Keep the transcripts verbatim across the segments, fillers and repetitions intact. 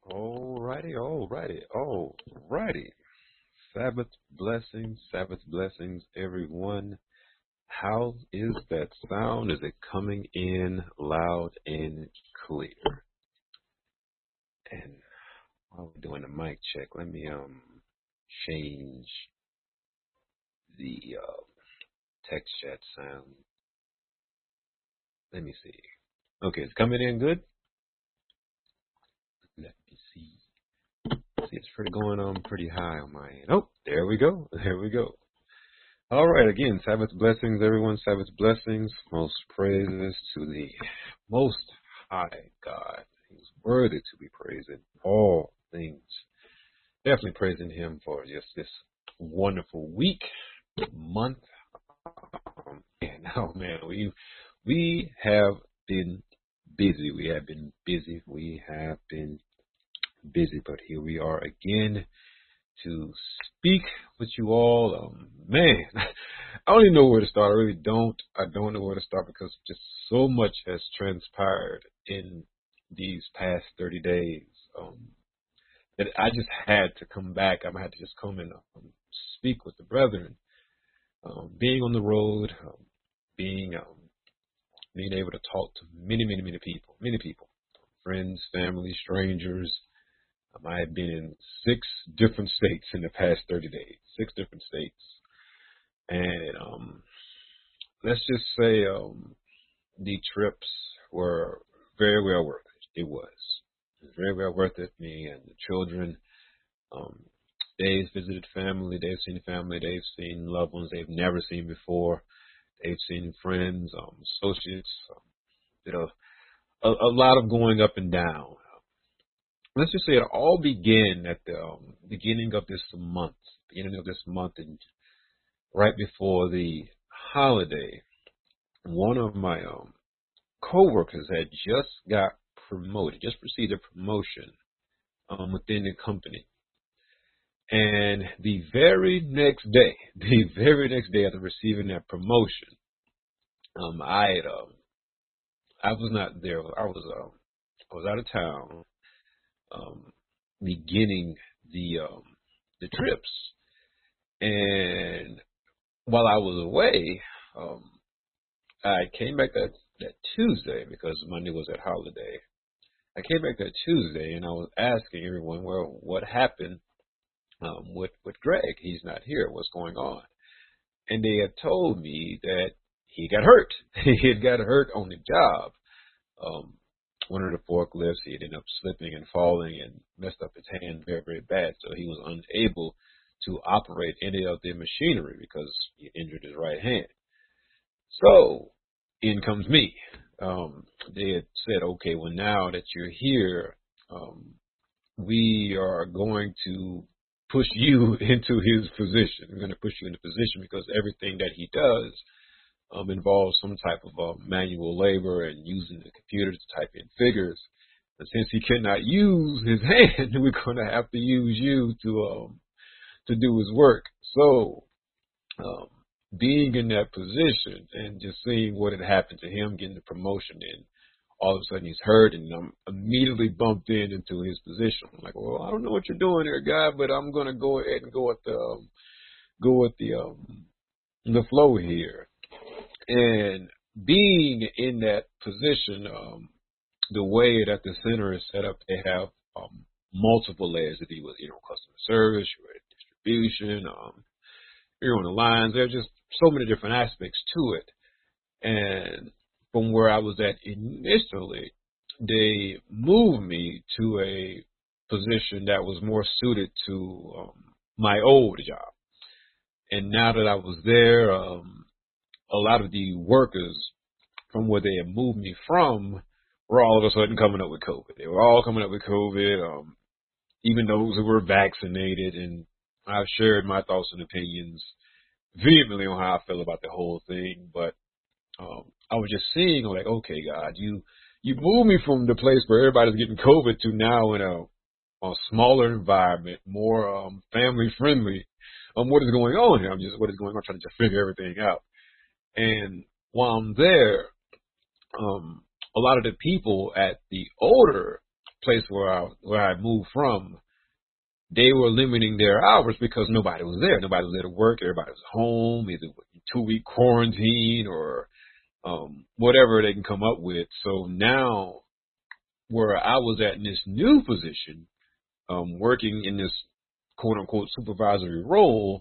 Alrighty, alrighty, alrighty. Sabbath blessings, Sabbath blessings, everyone. How is that sound? Is it coming in loud and clear? And while we're doing a mic check, let me um change the uh, text chat sound. Let me see. Okay, it's coming in good. Let me see. See, it's pretty going on pretty high on my end. Oh, there we go. There we go. All right, again, Sabbath blessings, everyone. Sabbath blessings. Most praises to the Most High God. He's worthy to be praised in all things. Definitely praising Him for just this wonderful week, month. Um, and oh man, we we have been busy. We have been busy. We have been busy, but here we are again to speak with you all. Um, man, I don't even know where to start. I really don't. I don't know where to start because just so much has transpired in these past thirty days um, that I just had to come back. I had to just come and um, speak with the brethren. Um, being on the road, um, being um, being able to talk to many, many, many people, many people, friends, family, strangers. Um, I have been in six different states in the past thirty days, six different states. And um, let's just say um, the trips were very well worth it. It was. It was very well worth it. Me and the children, um, they've visited family. They've seen family. They've seen loved ones they've never seen before. They've seen friends, um, associates. Um, you know, a, a lot of going up and down. Let's just say it all began at the um, beginning of this month, beginning of this month, and right before the holiday, one of my um, coworkers had just got promoted, just received a promotion um, within the company. And the very next day, the very next day after receiving that promotion, um, I had, um, I was not there. I was, um, I was out of town, um, beginning the um, the trips, and while I was away, um, I came back that that Tuesday because Monday was that holiday. I came back that Tuesday, and I was asking everyone, well, what happened um, with with Greg? He's not here. What's going on? And they had told me that he got hurt. He had got hurt on the job. Um, one of the forklifts, he ended up slipping and falling and messed up his hand very, very bad. So he was unable to operate any of the machinery because he injured his right hand. So in comes me. Um, they had said, okay, well, now that you're here, um, we are going to push you into his position. We're going to push you into position because everything that he does um, involves some type of uh, manual labor and using the computer to type in figures. And since he cannot use his hand, we're going to have to use you to um, to do his work. So um, being in that position and just seeing what had happened to him, getting the promotion, and all of a sudden he's hurt, and I'm immediately bumped in into his position. I'm like, well, I don't know what you're doing here, guy, but I'm going to go ahead and go with the um, go with the um, the flow here. And being in that position, um, the way that the center is set up, they have um, multiple layers to deal with, you know, customer service, distribution, um, you're on the lines. There's just so many different aspects to it. And from where I was at initially, they moved me to a position that was more suited to um, my old job. And now that I was there, um, a lot of the workers from where they had moved me from were all of a sudden coming up with COVID. They were all coming up with COVID, um, even those who were vaccinated. And I've shared my thoughts and opinions vehemently on how I feel about the whole thing. But um, I was just seeing, like, okay, God, you you moved me from the place where everybody's getting COVID to now in a, a smaller environment, more um, family friendly. Um, what is going on here? I'm just what is going on, trying to just figure everything out. And while I'm there, um, a lot of the people at the older place where I where I moved from, they were limiting their hours because nobody was there. Nobody was there to work. Everybody was home, either two week quarantine or um, whatever they can come up with. So now, where I was at in this new position, um, working in this quote unquote supervisory role,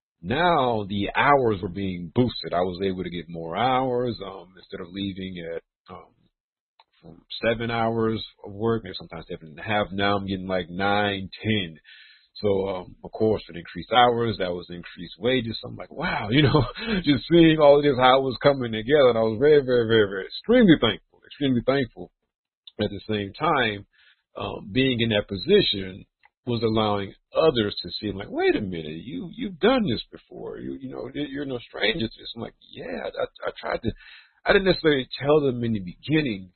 now the hours were being boosted. I was able to get more hours um, instead of leaving at um, from seven hours of work, maybe sometimes seven and a half. Now I'm getting like nine, ten. So, um, of course, with increased hours, that was increased wages. So I'm like, wow, you know, just seeing all of this, how it was coming together. And I was very, very, very, very extremely thankful, extremely thankful. At the same time, um, being in that position was allowing others to see, like, wait a minute, you, you've done this before. You, you know, you're no stranger to this. I'm like, yeah, I, I tried to, I didn't necessarily tell them in the beginning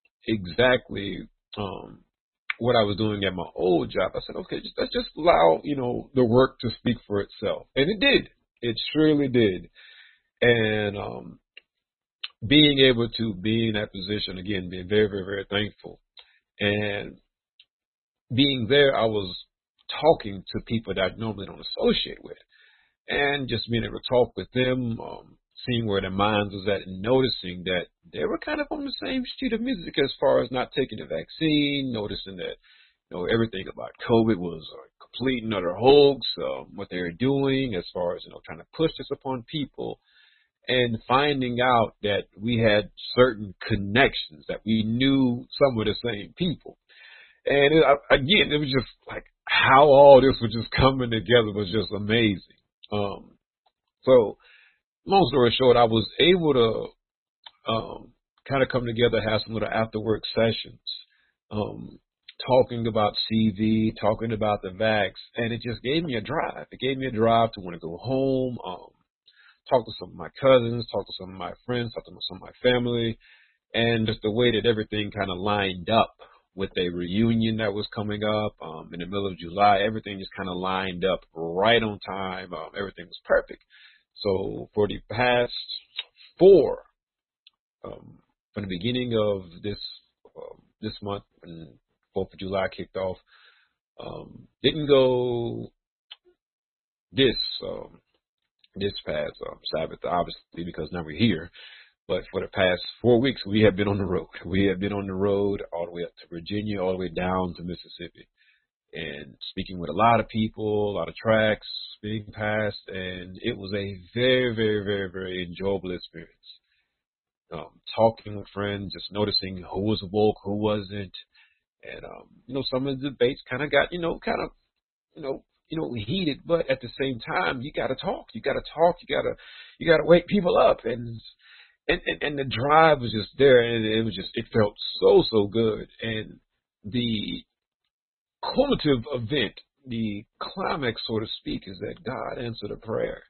exactly, um, what I was doing at my old job. I said, okay, just, let's just allow, you know, the work to speak for itself. And it did. It surely did. And um, being able to be in that position, again, being very, very, very thankful. And being there, I was talking to people that I normally don't associate with. And just being able to talk with them, um, seeing where their minds was at, and noticing that they were kind of on the same sheet of music as far as not taking the vaccine, noticing that, you know, everything about COVID was a complete and utter hoax, um, what they were doing as far as, you know, trying to push this upon people, and finding out that we had certain connections, that we knew some of the same people. And it, again, it was just like how all this was just coming together was just amazing. Um, so, long story short, I was able to um, kind of come together, have some little after work sessions, um, talking about C V, talking about the vax, and it just gave me a drive. It gave me a drive to want to go home, um, talk to some of my cousins, talk to some of my friends, talk to some of my family, and just the way that everything kind of lined up with a reunion that was coming up um, in the middle of July. Everything just kind of lined up right on time. Um, everything was perfect. So for the past four, um, from the beginning of this um, this month, when fourth of July kicked off, um, didn't go this um, this past um, Sabbath, obviously, because now we're here. But for the past four weeks, we have been on the road. We have been on the road all the way up to Virginia, all the way down to Mississippi, and speaking with a lot of people, a lot of tracks being passed, and it was a very, very, very, very enjoyable experience. Um, talking with friends, just noticing who was woke, who wasn't, and um, you know, some of the debates kind of got, you know, kind of, you know, you know, heated, but at the same time, you got to talk, you got to talk, you got to, you got to wake people up, and and, and and the drive was just there, and it was just, it felt so so good, and the cumulative event, the climax, so to speak, is that God answered a prayer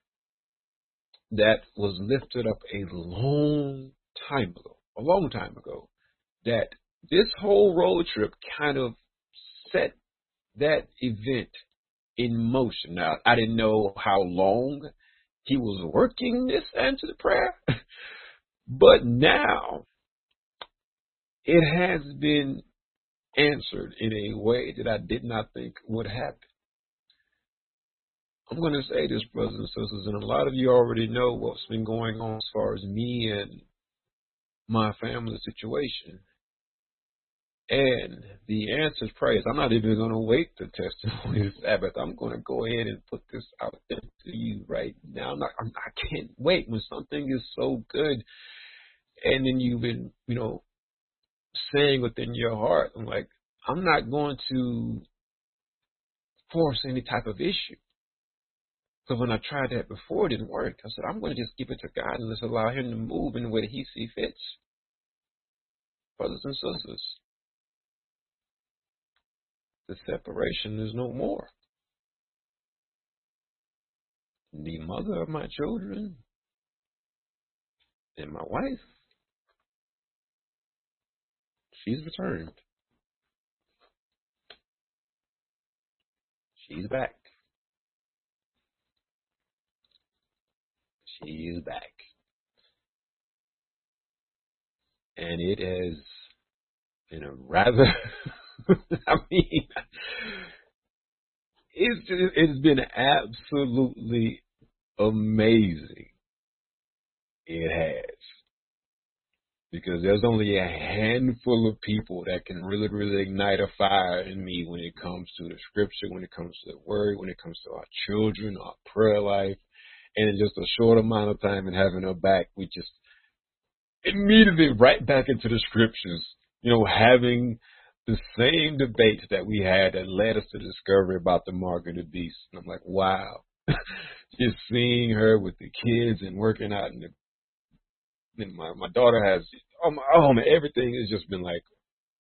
that was lifted up a long time ago, a long time ago, that this whole road trip kind of set that event in motion. Now, I didn't know how long he was working this answer to prayer, but now it has been answered in a way that I did not think would happen. I'm going to say this, brothers and sisters, and a lot of you already know what's been going on as far as me and my family situation. And the answer is praise. I'm not even going to wait to testimony this Sabbath. I'm going to go ahead and put this out there to you right now. I'm not, I'm, I can't wait when something is so good, and then you've been, you know, saying within your heart, I'm like, I'm not going to force any type of issue. So when I tried that before, it didn't work. I said, I'm going to just give it to God and just allow him to move in the way that he sees fits. Brothers and sisters, the separation is no more. The mother of my children and my wife, she's returned. She's back. She is back. And it has in a rather, I mean, it's it's been absolutely amazing. It has. Because there's only a handful of people that can really, really ignite a fire in me when it comes to the scripture, when it comes to the word, when it comes to our children, our prayer life. And in just a short amount of time and having her back, we just immediately right back into the scriptures, you know, having the same debates that we had that led us to the discovery about the mark of the beast. And I'm like, wow. Just seeing her with the kids and working out, and, the, and my, my daughter has, oh, my, oh man, everything has just been like,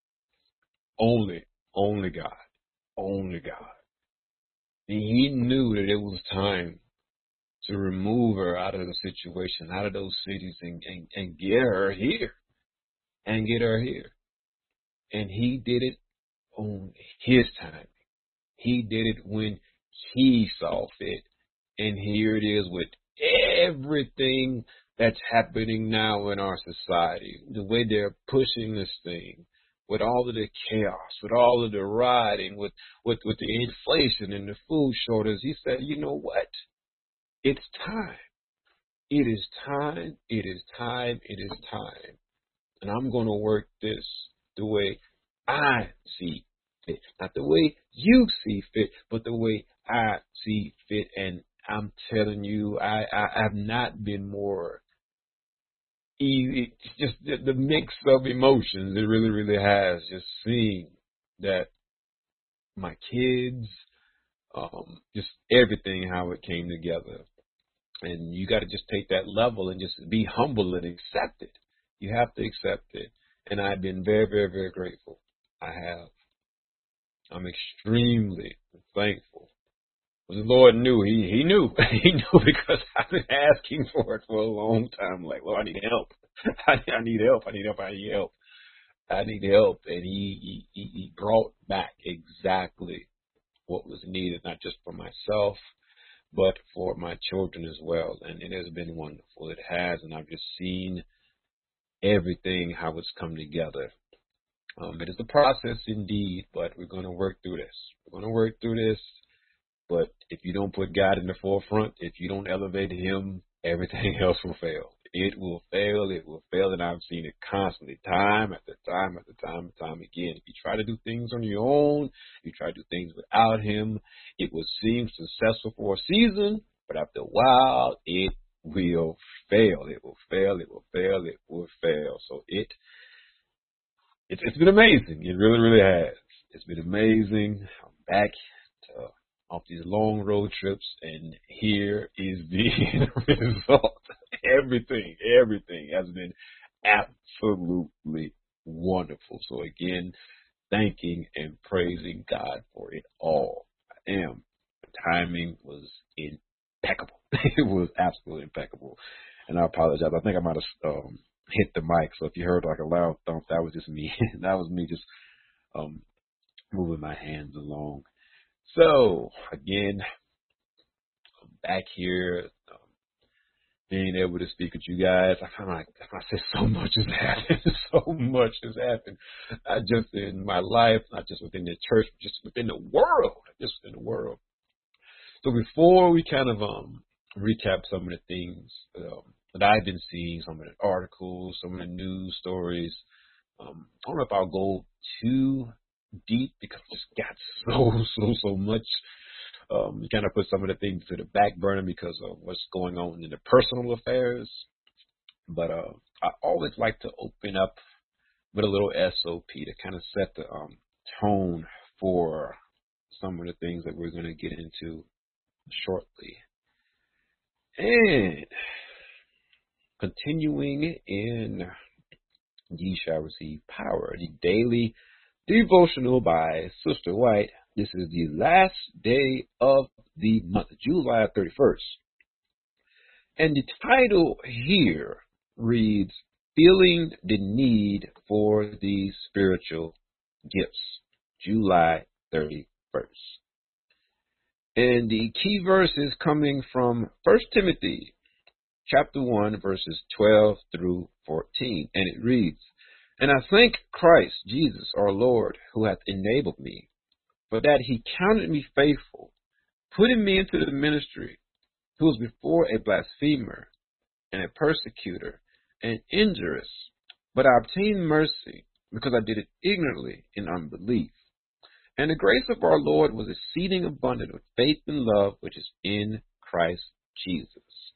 only, only God, only God. And he knew that it was time to remove her out of the situation, out of those cities, and, and, and get her here, and get her here. And he did it on his time. He did it when he saw fit. And here it is with everything that's happening now in our society, the way they're pushing this thing, with all of the chaos, with all of the rioting, with, with, with the inflation and the food shortage. He said, you know what? It's time. It is time. It is time. It is time. And I'm going to work this the way I see fit. Not the way you see fit, but the way I see fit. And I'm telling you, I, I have not been more easy. It's just the, the mix of emotions. It really, really has. Just seeing that my kids, um, just everything, how it came together. And you got to just take that level and just be humble and accept it. You have to accept it. And I've been very, very, very grateful. I have. I'm extremely thankful. The Lord knew. He he knew. He knew because I've been asking for it for a long time. Like, Lord, I need help. I, I need help. I need help. I need help. I need help. And he, he, he brought back exactly what was needed, not just for myself, but for my children as well. And it has been wonderful. It has. And I've just seen everything, how it's come together. Um, it is a process indeed, but we're going to work through this. We're going to work through this. But if you don't put God in the forefront, if you don't elevate him, everything else will fail. It will fail. It will fail. And I've seen it constantly, time after time after time and time again. If you try to do things on your own, you try to do things without him, it will seem successful for a season, but after a while, it will fail. It will fail. It will fail. It will fail. So it, it's, it's been amazing. It really, really has. It's been amazing. I'm back to off these long road trips, and here is the result. Everything, everything has been absolutely wonderful. So again, thanking and praising God for it all. I am. The timing was impeccable. It was absolutely impeccable. And I apologize. I think I might have um, hit the mic. So if you heard like a loud thump, that was just me. That was me just um, moving my hands along. So, again, I'm back here, um, being able to speak with you guys. I kind of like, I said, so much has happened. So much has happened. Not just in my life, not just within the church, but just within the world. Just within the world. So before we kind of um, recap some of the things um, that I've been seeing, some of the articles, some of the news stories, um, I don't know if I'll go too deep because I just got so, so, so much. Um, you kind of put some of the things to the back burner because of what's going on in the personal affairs. But uh, I always like to open up with a little S O P to kind of set the um, tone for some of the things that we're going to get into shortly. And continuing in Ye Shall Receive Power, the daily devotional by Sister White. This is the last day of the month, July thirty-first. And the title here reads, Feeling the Need for the Spiritual Gifts, July thirty-first. And the key verse is coming from First Timothy chapter one, verses twelve through fourteen. And it reads, And I thank Christ Jesus our Lord, who hath enabled me, for that he counted me faithful, putting me into the ministry, who was before a blasphemer, and a persecutor, and injurious. But I obtained mercy, because I did it ignorantly in unbelief. And the grace of our Lord was exceeding abundant with faith and love which is in Christ Jesus.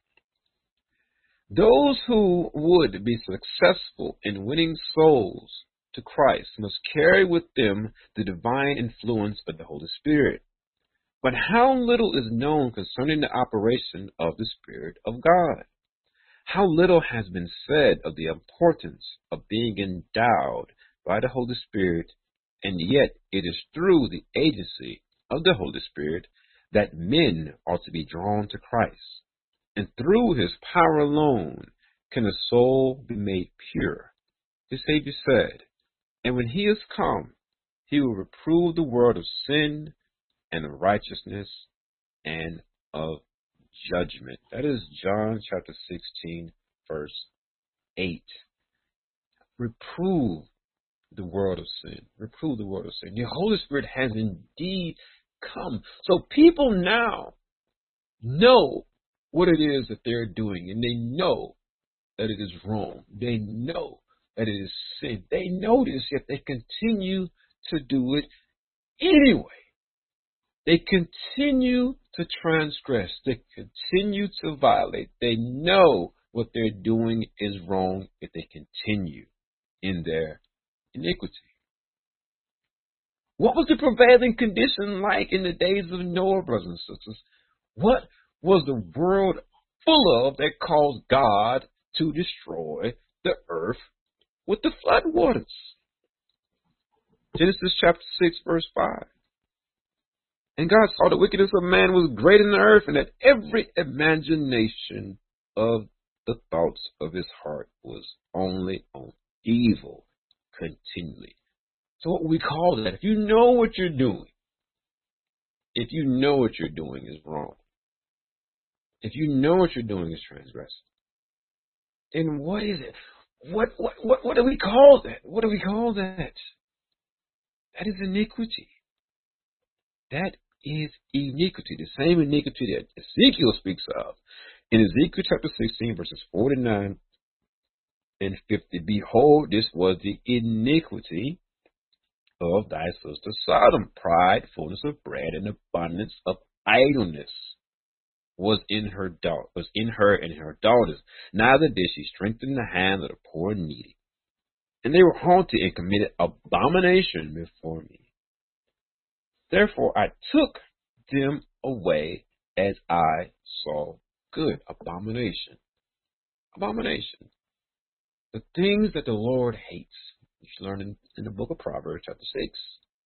Those who would be successful in winning souls to Christ must carry with them the divine influence of the Holy Spirit. But how little is known concerning the operation of the Spirit of God? How little has been said of the importance of being endowed by the Holy Spirit, and yet it is through the agency of the Holy Spirit that men are to be drawn to Christ. And through his power alone can a soul be made pure. The Savior said, and when he is come, he will reprove the world of sin and of righteousness and of judgment. That is John chapter sixteen, verse eight. Reprove the world of sin. Reprove the world of sin. The Holy Spirit has indeed come. So people now know what it is that they're doing, and they know that it is wrong. They know that it is sin. They know this, yet they continue to do it anyway. They continue to transgress. They continue to violate. They know what they're doing is wrong, yet they continue in their iniquity. What was the prevailing condition like in the days of Noah, brothers and sisters? What was the world full of that caused God to destroy the earth with the flood waters? Genesis chapter six, verse five. And God saw the wickedness of man was great in the earth, and that every imagination of the thoughts of his heart was only on evil continually. So what we call that, if you know what you're doing, if you know what you're doing is wrong, if you know what you're doing is transgressive, then what is it? What what what what do we call that? What do we call that? That is iniquity. That is iniquity, the same iniquity that Ezekiel speaks of. In Ezekiel chapter sixteen, verses forty-nine and fifty, behold, this was the iniquity of thy sister Sodom. Pride, fullness of bread, and abundance of idleness was in her da- was in her and her daughters. Neither did she strengthen the hand of the poor and needy. And they were haughty and committed abomination before me. Therefore I took them away as I saw good. Abomination. Abomination. The things that the Lord hates. You should learn in, in the book of Proverbs, chapter six.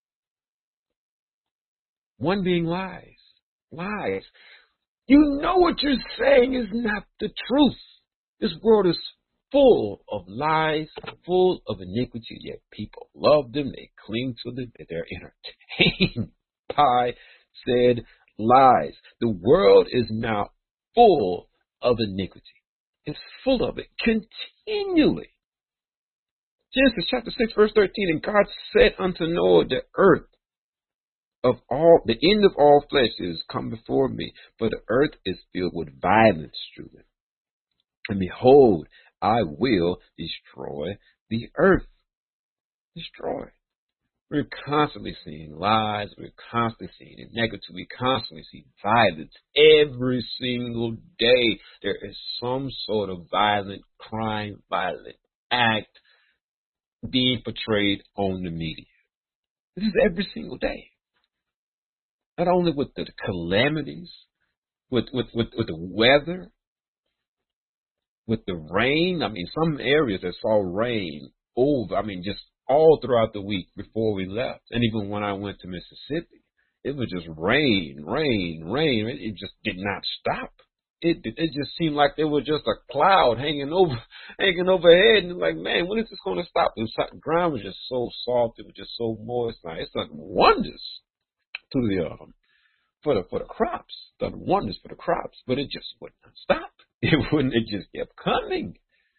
One being lies. Lies. You know what you're saying is not the truth. This world is full of lies, full of iniquity, yet people love them, they cling to them, they're entertained by said lies. The world is now full of iniquity. It's full of it continually. Genesis chapter six, verse thirteen, and God said unto Noah, the earth of all, the end of all flesh is come before me, for the earth is filled with violence through them. And behold, I will destroy the earth. Destroy. We're constantly seeing lies. We're constantly seeing negativity. We constantly see violence. Every single day, there is some sort of violent crime, violent act being portrayed on the media. This is every single day. Not only with the calamities, with, with, with, with the weather, with the rain. I mean, some areas that saw rain over, I mean, just all throughout the week before we left. And even when I went to Mississippi, it was just rain, rain, rain. It, it just did not stop. It it just seemed like there was just a cloud hanging over, hanging overhead. And like, man, when is this going to stop? The ground was just so soft. It was just so moist. Now, it's done wonders to the um, for the for the crops. Done wonders for the crops, but it just would not stop. It wouldn't. It just kept coming.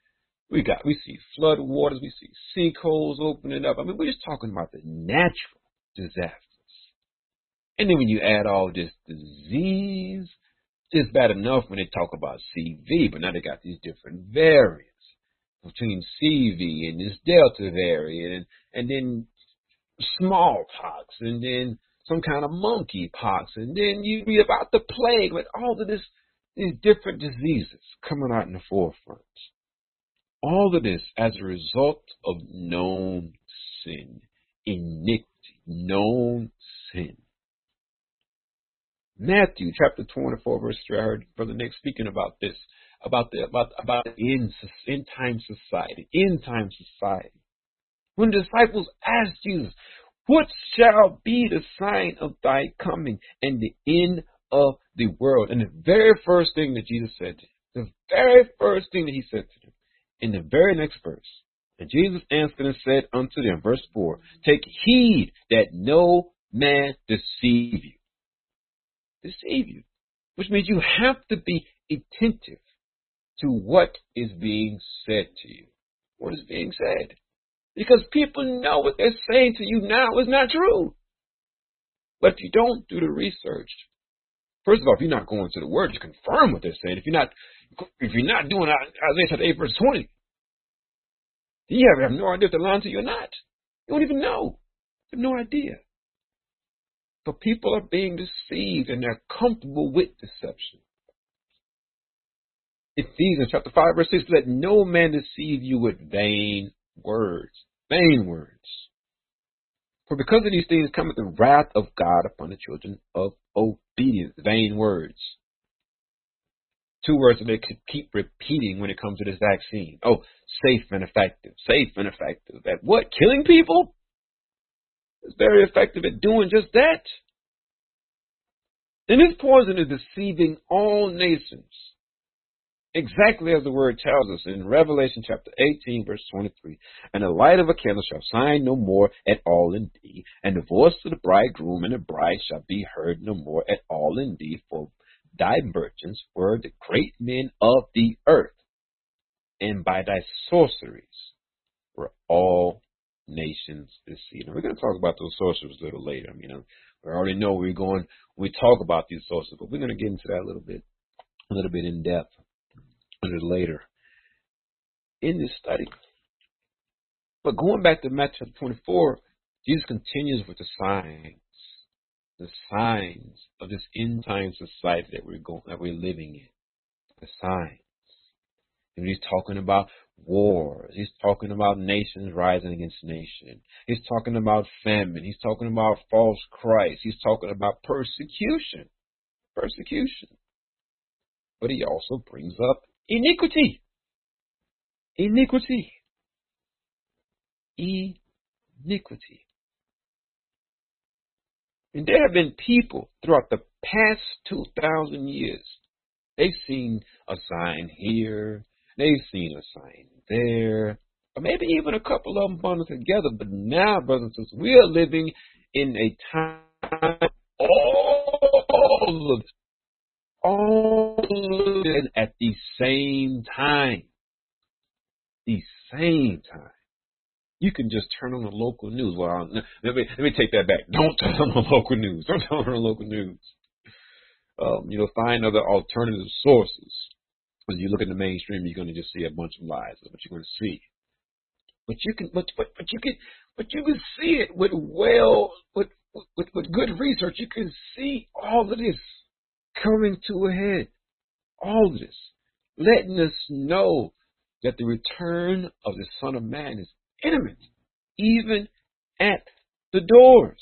We got, we see flood waters, we see sinkholes opening up. I mean, we're just talking about the natural disasters. And then when you add all this disease, it's bad enough when they talk about C V, but now they got these different variants between C V and this Delta variant, and, and then smallpox, and then some kind of monkeypox, and then you read about the plague, with all of this, these different diseases coming out in the forefront. All of this as a result of known sin, iniquity, known sin. Matthew chapter twenty-four, verse three. I heard Brother Nick speaking about this, about the about about the end, end time society, end time society. When the disciples asked Jesus, "What shall be the sign of thy coming and the end of the world?" And the very first thing that Jesus said to them, the very first thing that he said to them, in the very next verse, and Jesus answered and said unto them, verse four, "Take heed that no man deceive you." Deceive you. Which means you have to be attentive to what is being said to you. What is being said. Because people know what they're saying to you now is not true. But if you don't do the research, first of all, if you're not going to the word to confirm what they're saying, if you're not if you're not doing Isaiah chapter eight, verse twenty, you have, have no idea if they're lying to you or not. You don't even know. You have no idea. But people are being deceived and they're comfortable with deception. Ephesians chapter five, verse six, "Let no man deceive you with vain words." Vain words. "For because of these things cometh the wrath of God upon the children of obedience." Vain words. Two words that they could keep repeating when it comes to this vaccine. Oh, safe and effective. Safe and effective. At what? Killing people? It's very effective at doing just that. And this poison is deceiving all nations. Exactly as the word tells us in Revelation chapter eighteen, verse twenty-three. "And the light of a candle shall shine no more at all in thee, and the voice of the bridegroom and the bride shall be heard no more at all in thee, for thy virgins were the great men of the earth, and by thy sorceries were all nations deceived." And we're going to talk about those sorceries a little later. I mean, we already know we're going, we talk about these sorceries, but we're going to get into that a little bit, a little bit in depth a little later in this study. But going back to Matthew twenty-four, Jesus continues with the signs, the signs of this end time society that we're going, that we're living in. The signs. And he's talking about wars. He's talking about nations rising against nation. He's talking about famine. He's talking about false Christ. He's talking about persecution. Persecution. But he also brings up iniquity. Iniquity. Iniquity. And there have been people throughout the past two thousand years. They've seen a sign here. They've seen a sign there. Or maybe even a couple of them bundled together. But now, brothers and sisters, we are living in a time all of all of it at the same time. The same time. You can just turn on the local news. Well, let me, let me take that back. Don't turn on the local news. Don't turn on the local news. Um, you'll find other alternative sources. When you look at the mainstream, you're going to just see a bunch of lies. That's what you're going to see. But you can, but, but, but you can, but you can see it with well, with, with, with good research. You can see all of this coming to a head. All of this, letting us know that the return of the Son of Man is imminent, even at the doors.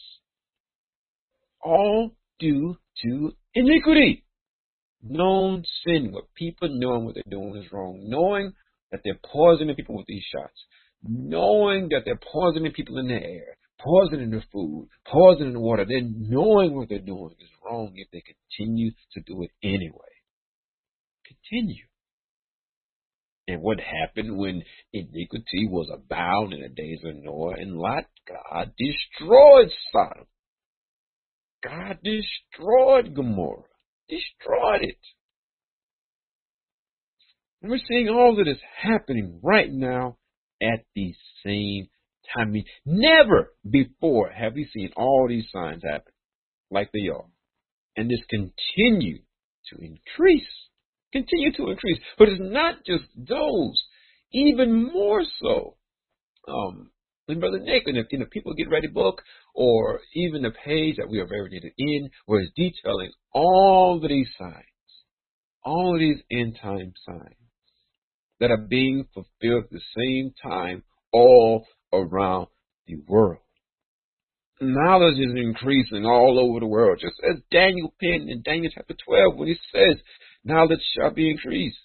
All due to iniquity. Known sin, what people knowing what they're doing is wrong, knowing that they're poisoning people with these shots, knowing that they're poisoning people in the air, poisoning the food, poisoning the water, then knowing what they're doing is wrong if they continue to do it anyway. Continue. And what happened when iniquity was abound in the days of Noah and Lot? God destroyed Sodom. God destroyed Gomorrah. Destroyed it. And we're seeing all of this happening right now at the same time. I mean, never before have we seen all these signs happen like they are. And this continue to increase, continue to increase. But it's not just those, even more so. Um, when Brother Nick and the, and the People Get Ready book, or even the page that we are very in, where it's detailing all of these signs, all of these end time signs that are being fulfilled at the same time all around the world. Knowledge is increasing all over the world, just as Daniel penned in Daniel chapter twelve when he says, knowledge shall be increased.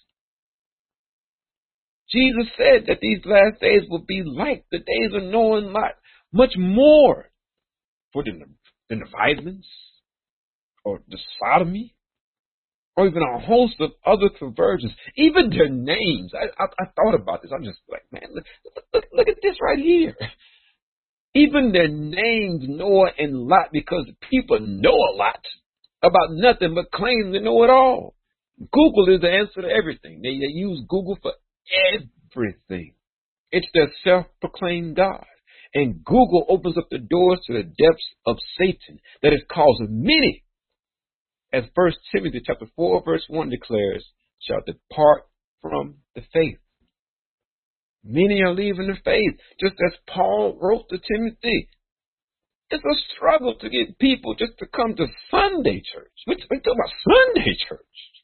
Jesus said that these last days will be like the days of Noah and Lot, much more for than the, than the violence or the sodomy, or even a host of other perversions. Even their names. I, I, I thought about this. I'm just like, man, look, look, look at this right here. Even their names, Noah and Lot, because people know a lot about nothing but claim to know it all. Google is the answer to everything. They, they use Google for everything. It's their self-proclaimed God. And Google opens up the doors to the depths of Satan that has caused many, as First Timothy chapter four, verse one declares, shall depart from the faith. Many are leaving the faith, just as Paul wrote to Timothy. It's a struggle to get people just to come to Sunday church. We're talking about Sunday church.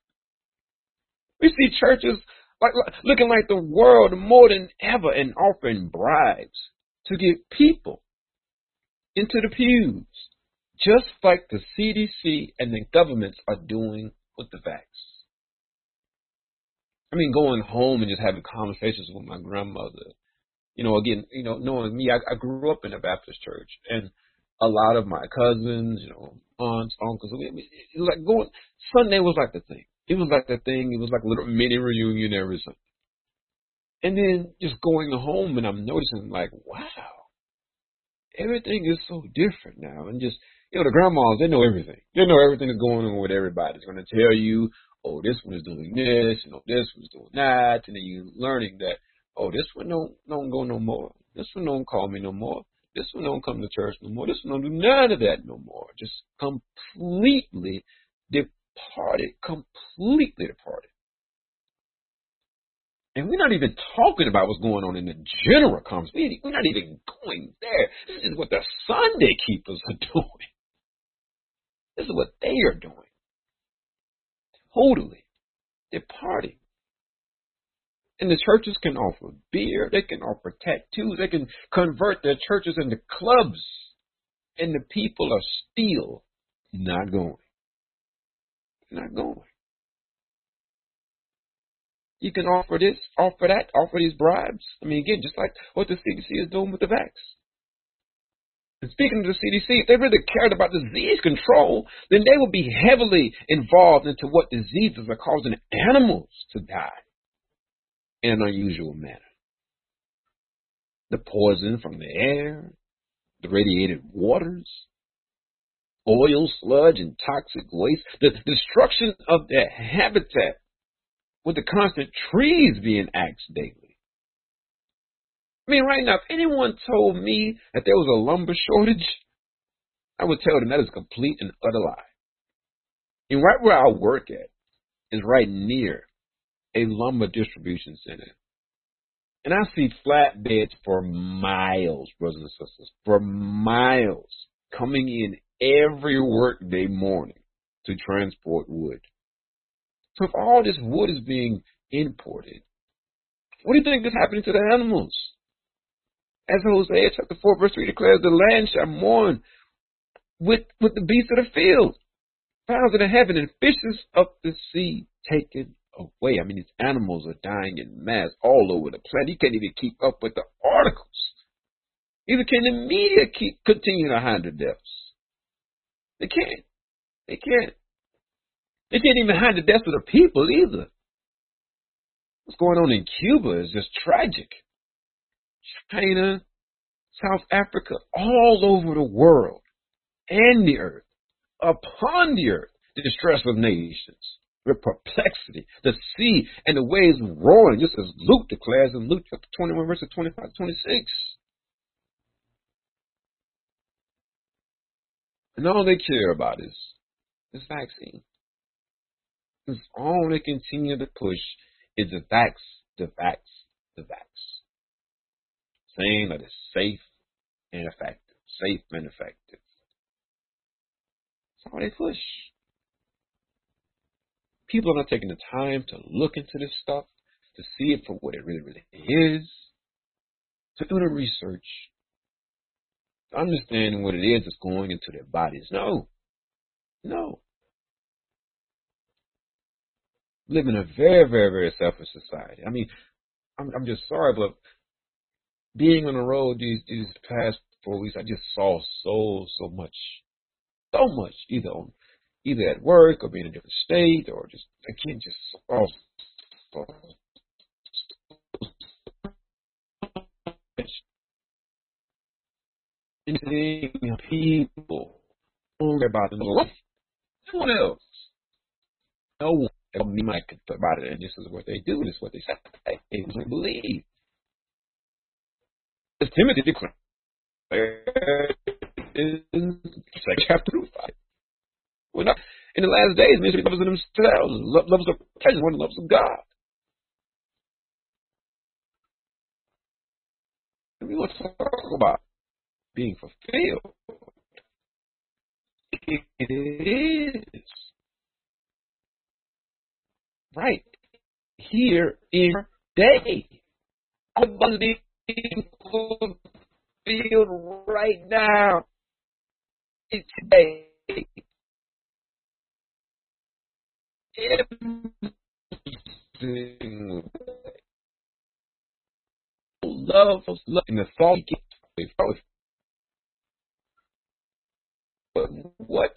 We see churches like, like looking like the world more than ever and offering bribes to get people into the pews, just like the C D C and the governments are doing with the vax. I mean, going home and just having conversations with my grandmother. You know, again, you know, knowing me, I, I grew up in a Baptist church, and a lot of my cousins, you know, aunts, uncles, it was like going, Sunday was like the thing. It was like the thing. It was like a little mini reunion every Sunday. And then just going home, and I'm noticing, like, wow, everything is so different now. And just, you know, the grandmas, they know everything. They know everything that's going on with everybody. They're going to tell you, oh, this one is doing this, and oh, this one's doing that, and then you're learning that, oh, this one don't, don't go no more. This one don't call me no more. This one don't come to church no more. This one don't do none of that no more. Just completely departed, completely departed. And we're not even talking about what's going on in the general conversation. We're not even going there. This is what the Sunday keepers are doing. This is what they are doing. Totally departing. And the churches can offer beer, they can offer tattoos, they can convert their churches into clubs, and the people are still not going. Not going. You can offer this, offer that, offer these bribes. I mean, again, just like what the C D C is doing with the vax. And speaking of the C D C, if they really cared about disease control, then they would be heavily involved into what diseases are causing animals to die in an unusual manner. The poison from the air, the radiated waters, oil, sludge, and toxic waste, the destruction of their habitat with the constant trees being axed daily. I mean, right now, if anyone told me that there was a lumber shortage, I would tell them that is a complete and utter lie. And right where I work at is right near a lumber distribution center. And I see flatbeds for miles, brothers and sisters, for miles, coming in every workday morning to transport wood. So if all this wood is being imported, what do you think is happening to the animals? As Hosea chapter four verse three declares, the land shall mourn with, with the beasts of the field, fowls of the heaven, and fishes of the sea taken away. I mean, these animals are dying in mass all over the planet. You can't even keep up with the articles. Neither can the media keep continue to hide the deaths. They can't. They can't. They can't even hide the deaths of the people either. What's going on in Cuba is just tragic. China, South Africa, all over the world and the earth, upon the earth, the distress of nations. The perplexity, the sea and the waves roaring, just as Luke declares in Luke chapter twenty-one, verses twenty-five to twenty-six. And all they care about is this vaccine. It's all they continue to push is the vax, the vax, the vax. Saying that it's safe and effective. Safe and effective. That's all they push. People are not taking the time to look into this stuff, to see it for what it really, really is, to do the research, to understand what it is that's going into their bodies. No. No. We live in a very, very, very selfish society. I mean, I'm, I'm just sorry, but being on the road these, these past four weeks, I just saw so, so much, so much, either on, either at work or being in a different state or just, again, just saw so much. Anything, people, only about them, no one else, no one. Me might talk about it, and this is what they do. This is what they say. They don't believe. As Timothy declared in Second chapter five. We're not in the last days. Misery lovers of themselves, lovers of pleasure, one loves of God. And we want to talk about being fulfilled. It is right here in our day. Abundance being fulfilled right now. It's today. Everything. Love, love, and the thought gets away. But what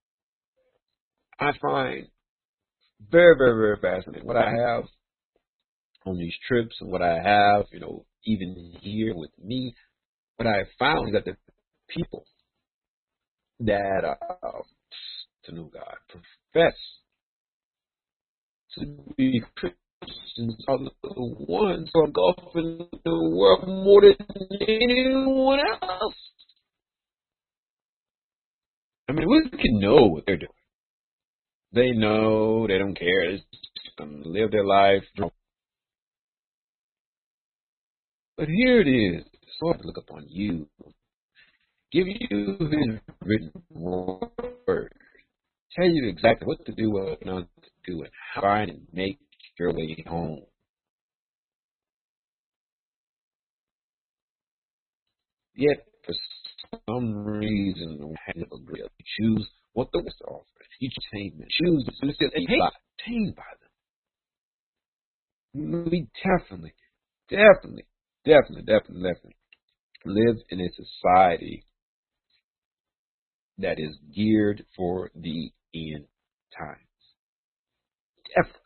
I find very, very, very fascinating, what I have on these trips and what I have, you know, even here with me, what I have found is that the people that uh, to know God profess to be Christians are the ones who are engulfing the world more than anyone else. I mean, we can know what they're doing. They know, they don't care. They're just going to live their life. But here it is. So I look upon you. Give you his written word. Tell you exactly what to do, what not to do, and how to find and make your way home. Yet, for some reason, we have agreed. You choose what the West offers. You choose choose the system and you obtained by them. We definitely, definitely, definitely, definitely, definitely live in a society that is geared for the end times. Definitely.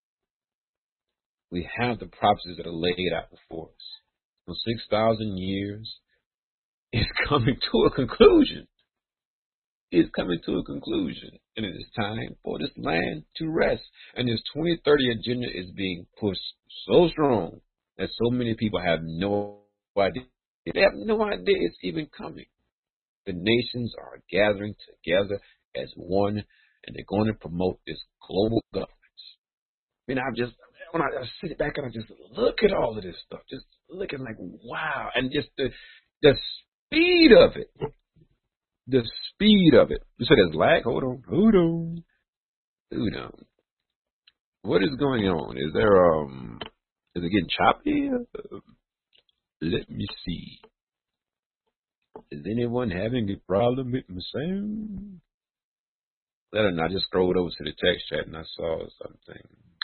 We have the prophecies that are laid out before us. So six thousand years is coming to a conclusion. It's coming to a conclusion. And it is time for this land to rest. And this twenty thirty agenda is being pushed so strong that so many people have no idea. They have no idea it's even coming. The nations are gathering together as one, and they're going to promote this global governance. I mean, I just, when I, I sit back and I just look at all of this stuff, just looking like, wow, and just the the speed of it, the speed of it. You said there's lag? Hold on, hold on, hold on. What is going on? Is there, um, is it getting choppy? Uh, let me see. Is anyone having a problem with my sound? Let her know. I just scrolled over to the text chat and I saw something.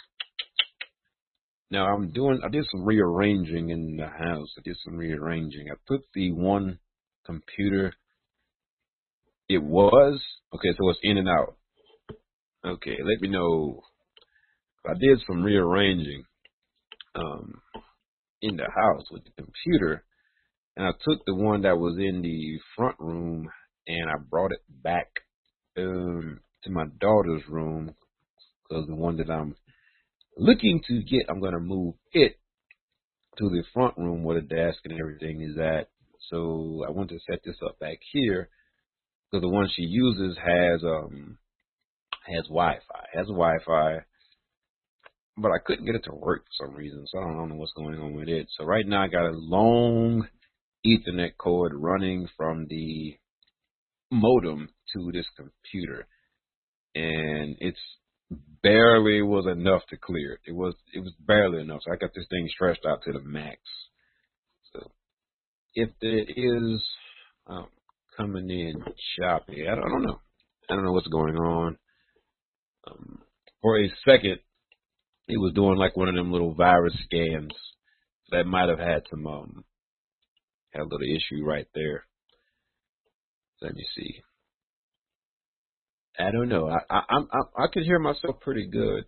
Now I'm doing, I did some rearranging in the house. I did some rearranging. I put the one computer, it was, okay, so it's in and out. Okay, let me know. I did some rearranging um, in the house with the computer. And I took the one that was in the front room and I brought it back um, to my daughter's room because the one that I'm looking to get, I'm going to move it to the front room where the desk and everything is at. So I want to set this up back here because the one she uses has um has Wi-Fi, has Wi-Fi, but I couldn't get it to work for some reason. So I don't, I don't know what's going on with it. So right now I got a long Ethernet cord running from the modem to this computer, and it's barely was enough to clear it. It was it was barely enough. So I got this thing stretched out to the max. So if it is um, coming in choppy, I don't, I don't know. I don't know what's going on. Um, for a second, it was doing like one of them little virus scans. That might have had some um had a little issue right there. Let me see. I don't know. I I I I can hear myself pretty good.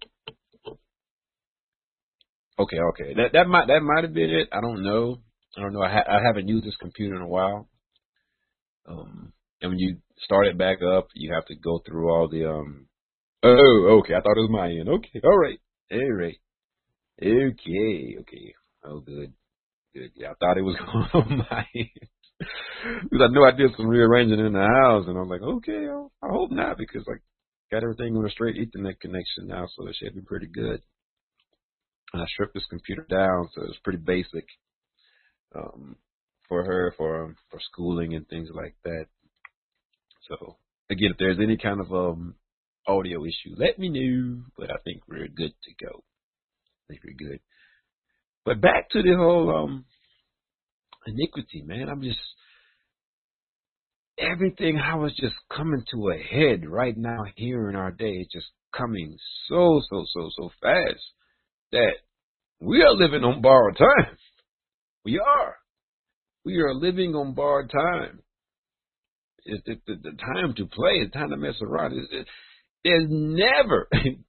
Okay, okay. That that might that might have been it. I don't know. I don't know. I ha- I haven't used this computer in a while. Um, and when you start it back up, you have to go through all the um. Oh, okay. I thought it was my end. Okay, all right, all right. Okay, okay. Oh, good, good. Yeah, I thought it was going on my end. Because I knew I did some rearranging in the house, and I'm like, okay, I, I hope not, because I got everything on a straight Ethernet connection now, so it should be pretty good. And I stripped this computer down, so it's pretty basic um, for her, for um, for schooling and things like that. So again, if there's any kind of um, audio issue, let me know. But I think we're good to go. I think we're good. But back to the whole um, iniquity, man. I'm just everything how it's just coming to a head right now here in our day. It's just coming so so so so fast that we are living on borrowed time. We are. We are living on borrowed time. It's the, the, the time to play. It's time to mess around. It's, it, there's never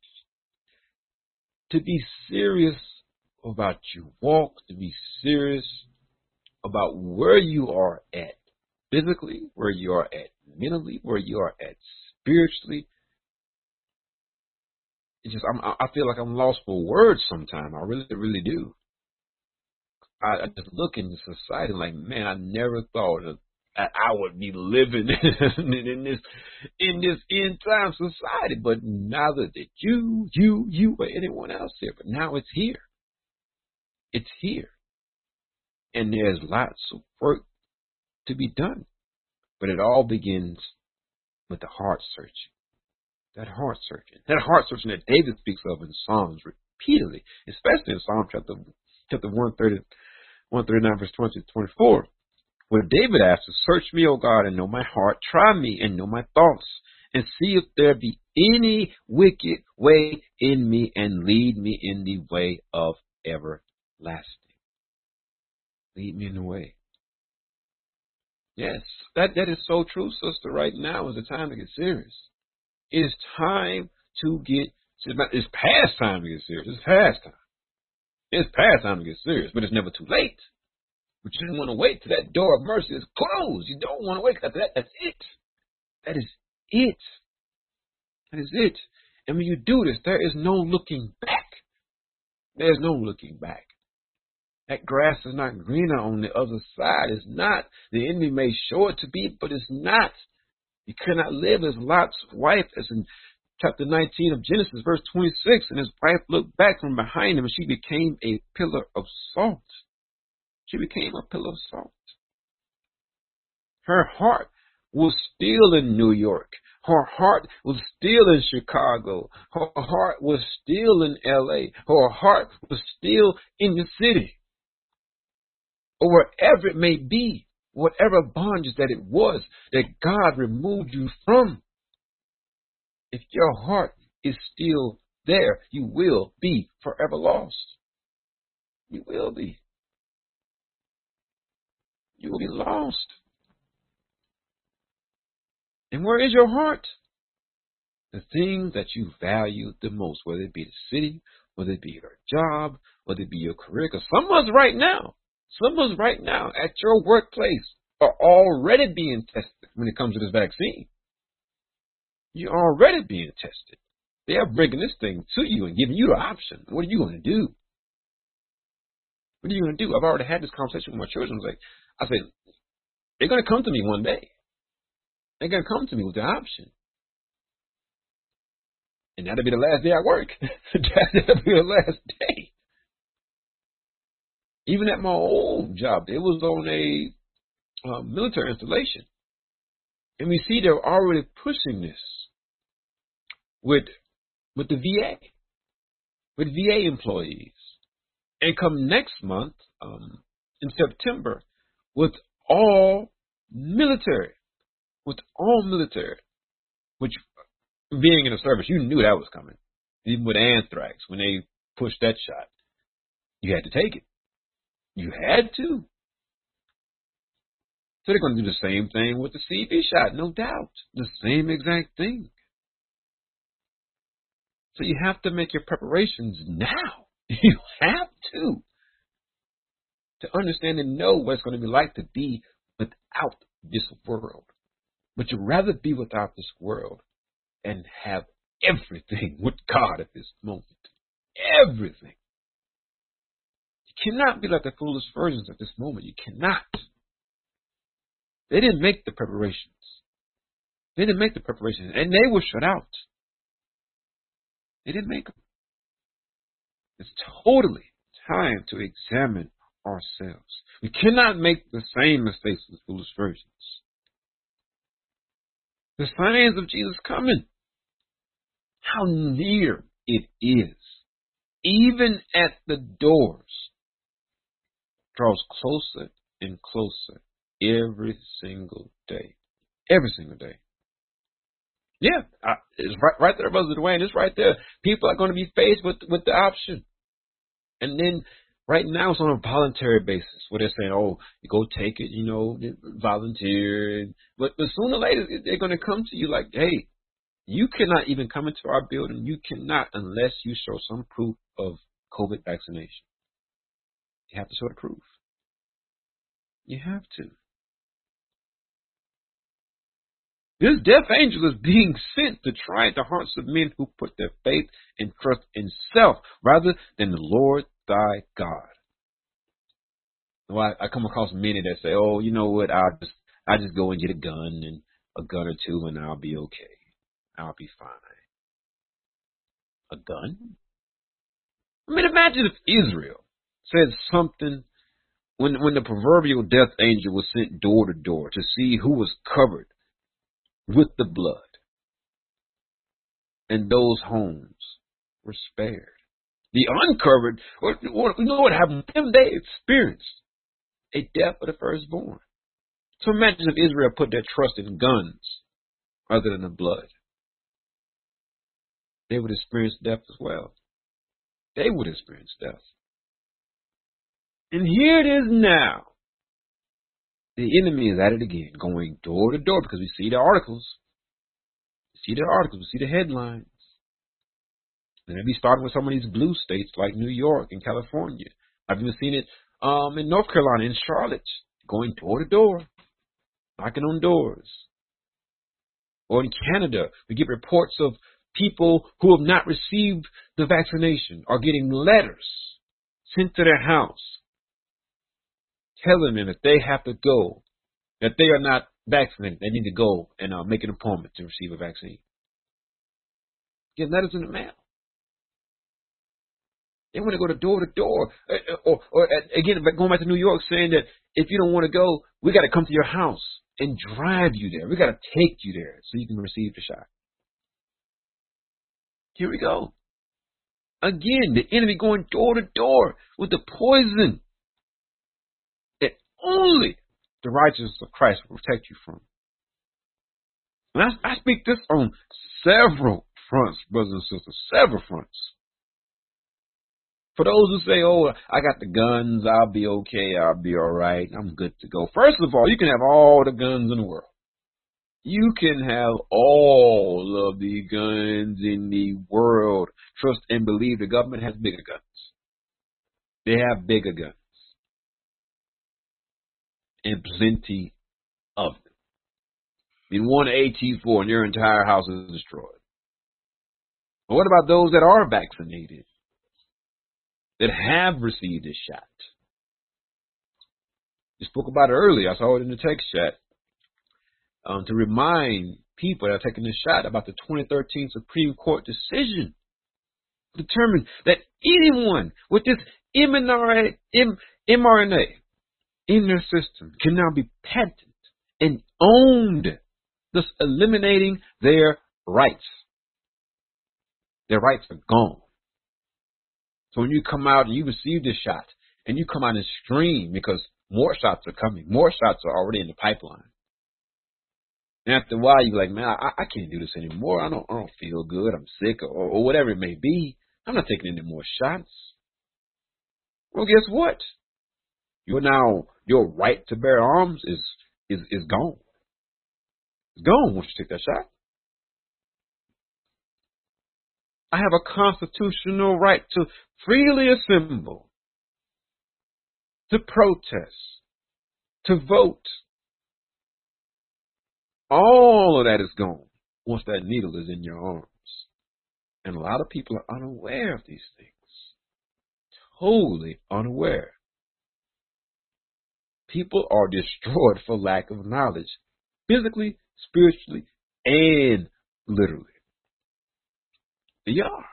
to be serious about your walk, to be serious about where you are at physically, where you are at mentally, where you are at spiritually. It's just I'm, I feel like I'm lost for words sometimes. I really, really do. I, I just look into society like, man, I never thought that I would be living in this in this end time society, but neither did you, you, you, or anyone else here. But now it's here. It's here, and there's lots of work to be done. But it all begins with the heart searching. That heart searching, that heart searching that David speaks of in Psalms repeatedly, especially in Psalm chapter chapter one thirty, one thirty-nine, verse twenty to twenty-four. Where David asks, search me, O God, and know my heart. Try me and know my thoughts, and see if there be any wicked way in me, and lead me in the way of everlasting. Lead me in the way. Yes, that, that is so true, sister. Right now is the time to get serious. It is time to get, it's past time to get serious. It's past time. It's past time to get serious, but it's never too late. But you didn't want to wait till that door of mercy is closed. You don't want to wait after that. That's it. That is it. That is it. And when you do this, there is no looking back. There's no looking back. That grass is not greener on the other side. It's not. The enemy may show it to be, but it's not. You cannot live as Lot's wife, as in chapter nineteen of Genesis, verse twenty-six. And his wife looked back from behind him, and she became a pillar of salt. She became a pillar of salt. Her heart was still in New York. Her heart was still in Chicago. Her heart was still in L A. Her heart was still in the city. Or wherever it may be, whatever bondage that it was that God removed you from. If your heart is still there, you will be forever lost. You will be. You will be lost. And where is your heart? The thing that you value the most, whether it be the city, whether it be your job, whether it be your career. Because some of us right now, some of us right now at your workplace are already being tested when it comes to this vaccine. You're already being tested. They are bringing this thing to you and giving you the option. What are you going to do? What are you going to do? I've already had this conversation with my children. I was like, I said, they're going to come to me one day. They're going to come to me with the option. And that'll be the last day I work. That'll be the last day. Even at my old job, it was on a uh, military installation. And we see they're already pushing this with, with the V A, with V A employees. And come next month, um, in September, with all military, with all military, which being in the service, you knew that was coming. Even with anthrax, when they pushed that shot, you had to take it. You had to. So they're going to do the same thing with the C B shot, no doubt. The same exact thing. So you have to make your preparations now. You have to. To understand and know what it's going to be like to be without this world. But you'd rather be without this world and have everything with God at this moment. Everything. You cannot be like the foolish virgins at this moment. You cannot. They didn't make the preparations. They didn't make the preparations. And they were shut out. They didn't make them. It's totally time to examine ourselves. We cannot make the same mistakes as the foolish virgins. The signs of Jesus coming. How near it is. Even at the doors. Draws closer and closer every single day. Every single day. Yeah, I, it's right, right there, Brother Dwayne. It's right there. People are going to be faced with with the option. And then right now it's on a voluntary basis where they're saying, oh, you go take it, you know, volunteer. But, but sooner or later they're going to come to you like, hey, you cannot even come into our building. You cannot unless you show some proof of COVID vaccination. You have to show the proof. You have to. This death angel is being sent to try the hearts of men who put their faith and trust in self rather than the Lord thy God. Well, I, I come across many that say, oh, you know what, I'll just, I'll just go and get a gun and a gun or two and I'll be okay. I'll be fine. A gun? I mean, imagine if Israel said something when, when the proverbial death angel was sent door to door to see who was covered with the blood, and those homes were spared. The uncovered, you know what happened to them? They experienced a death of the firstborn. So imagine if Israel put their trust in guns rather than the blood. They would experience death as well. They would experience death. And here it is now. The enemy is at it again, going door to door, because we see the articles. We see the articles. We see the headlines. And they'll be starting with some of these blue states like New York and California. I've even seen it um, in North Carolina, in Charlotte, going door to door, knocking on doors. Or in Canada, we get reports of people who have not received the vaccination are getting letters sent to their house telling them that they have to go, that they are not vaccinated. They need to go and uh, make an appointment to receive a vaccine. Get letters in the mail. They want to go to door to door. Or, or again, going back to New York, saying that if you don't want to go, we got to come to your house and drive you there. We got to take you there so you can receive the shot. Here we go. Again, the enemy going door to door with the poison that only the righteousness of Christ will protect you from. And I, I speak this on several fronts, brothers and sisters, several fronts. For those who say, oh, I got the guns, I'll be okay, I'll be all right, I'm good to go. First of all, you can have all the guns in the world. You can have all of the guns in the world. Trust and believe the government has bigger guns. They have bigger guns. And plenty of them. I mean, one A T four and your entire house is destroyed. But what about those that are vaccinated, that have received this shot? You spoke about it earlier. I saw it in the text chat. Um, to remind people that are taking this shot about the twenty thirteen Supreme Court decision, determined that anyone with this M R N A in their system can now be patented and owned, thus eliminating their rights. Their rights are gone. So when you come out and you receive this shot, and you come out and scream because more shots are coming, more shots are already in the pipeline. And after a while, you're like, man, I, I can't do this anymore. I don't, I don't feel good. I'm sick, or, or whatever it may be. I'm not taking any more shots. Well, guess what? You're now, your right to bear arms is is is gone. It's gone once you take that shot. I have a constitutional right to freely assemble, to protest, to vote. All of that is gone once that needle is in your arms. And a lot of people are unaware of these things. Totally unaware. People are destroyed for lack of knowledge, physically, spiritually, and literally. They are.